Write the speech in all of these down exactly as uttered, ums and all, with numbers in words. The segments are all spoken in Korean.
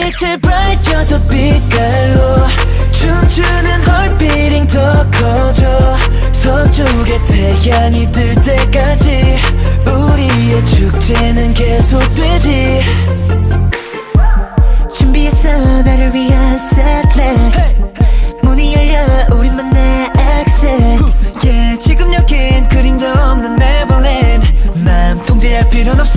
빛을 밝혀서 빛깔로 춤추는 헐비링 더 커져. 서쪽의 태양이 뜰 때까지 우리의 축제는 계속되지. 준비했어 나를 위한 setlist. 문이 열려 우리만의 exit. Yeah, 지금 여긴 그림도 없는 네버랜드. 맘 통제할 필요는 없어.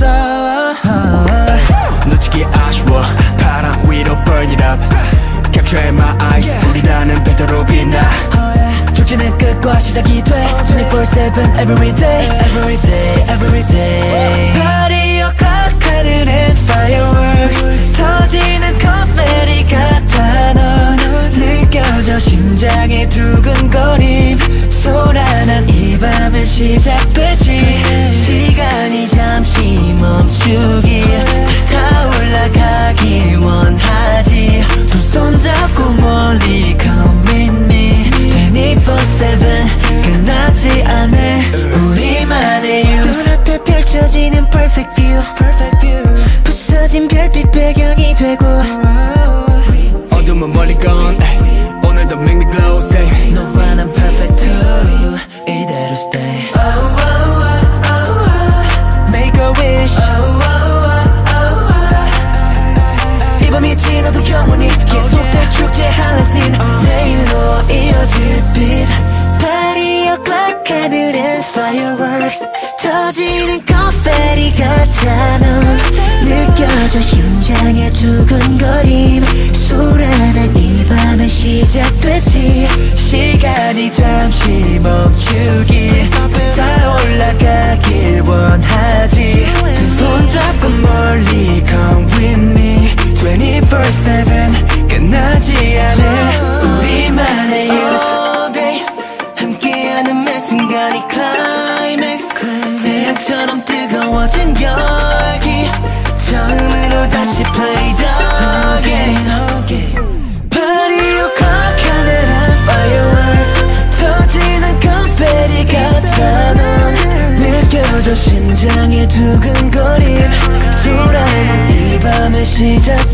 놓치기 아쉬워 바람 위로 burn it up. Capture my eyes 우리라는 배터로 빛나. 축제는 끝과 시작이 돼. twenty-four seven every day every day every day. Party o'clock 하늘엔 fireworks. 터지는 confetti 같아. 넌 느껴져 심장의 두근거림. 소란한 이 밤은 시작되지. 시간이 잠시 멈추길 타올라가길 원하지. 두 손 잡고 멀리 come with me. twenty-four seven 끝나지 않을 우리만의 youth. 눈앞에 펼쳐지는 perfect view. Perfect view. 부서진 별빛 배경이 되고. 어둠은 멀리 gone. 오늘도 make me glow. Say 너와 난 perfect too. 이대로 stay. Oh, oh, oh, oh, oh. Make a wish. Oh, oh, oh, oh. 이 밤이 지나도 영원히 계속될 축제 할라신. 내일로 이어질 빛. Party o'clock 하늘엔 fireworks. 터지는 confetti 같아. 넌 느껴져 심장의 두근거림. 소란한 이 밤은 시작되지. 시간이 잠시 멈추길 타올라가길 원하지. 두 손 잡고 멀리 come with me. twenty-four seven 끝나지 않을 우리만의 youth. All day 함께하는 매 순간이 climax. 태양처럼 뜨거워진 열기. 처음으로 다시 play the game. Party o'clock 하늘은 fireworks. 터지는 confetti 같아. 넌 느껴져 심장의 두근거림. 소란한 이 밤의 시작